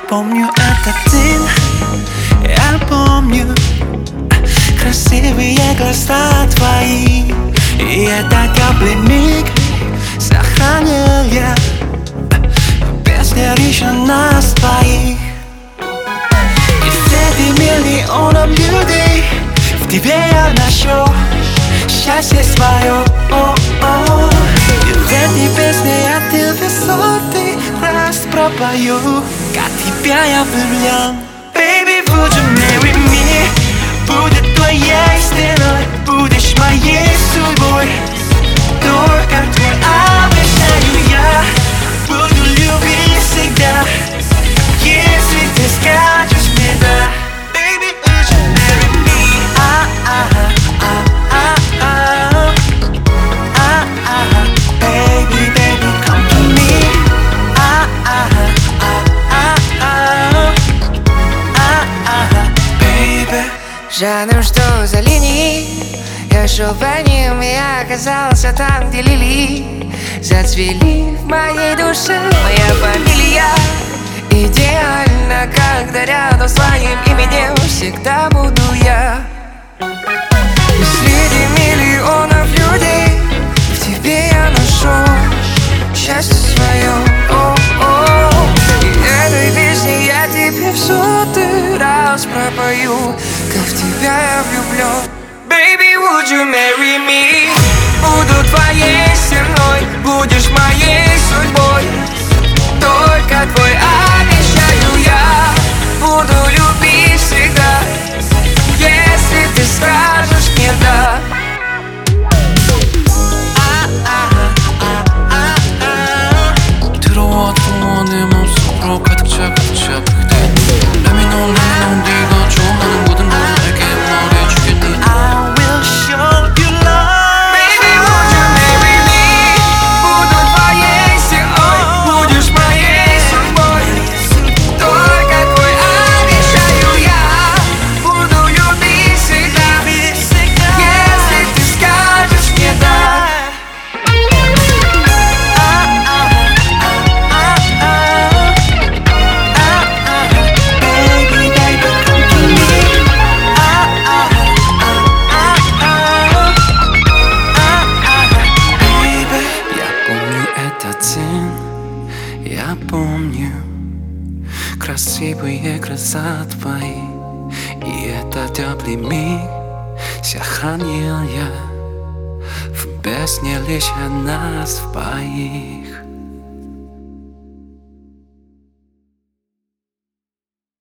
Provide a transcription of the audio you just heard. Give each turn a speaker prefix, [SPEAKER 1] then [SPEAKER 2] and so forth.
[SPEAKER 1] помню этот день, я помню красивые глаза твои, и этот теплый миг сохранил я в песне лишь нас двоих. И среди миллионов людей в тебе я нашел счастье свое. И в этой песне я тебе сотый раз пропою, как тебя я влюблен. Baby, would you marry me? Будет твоей стеной, будешь моей судьбой. Только твой обещаю я буду любить всегда, если ты скажешь мне да. Baby, would you marry me? Baby, baby, come to me. Baby.
[SPEAKER 2] Жанр, что за линии? Я шел по ним, и я оказался там, где лилии зацвели в моей душе. Моя фамилия идеальна, когда рядом с твоим именем всегда буду я. И среди миллионов людей в тебе я нашел счастье свое. И этой песни я тебе в сотый раз пропою, как в тебя я влюблен. Baby, would you marry me? Буду твоей стеной, будешь моей судьбой. Только твой обещаю я буду любить всегда, если ты скажешь мне да.
[SPEAKER 1] 들어와 들어와 내 맘속으로 가득 차 가득 차 그대 Let me know 네가 좋아하는 모든 걸 내게 말해주겠니? I will show you love.
[SPEAKER 2] Baby, would you marry me? буду твоей стеной, будешь моей судьбой. Только твой обещаю я буду любить всегда, если ты скажешь мне да.
[SPEAKER 1] Я помню красивые глаза твои, и этот теплый миг сохранил я в песне лишь нас двоих.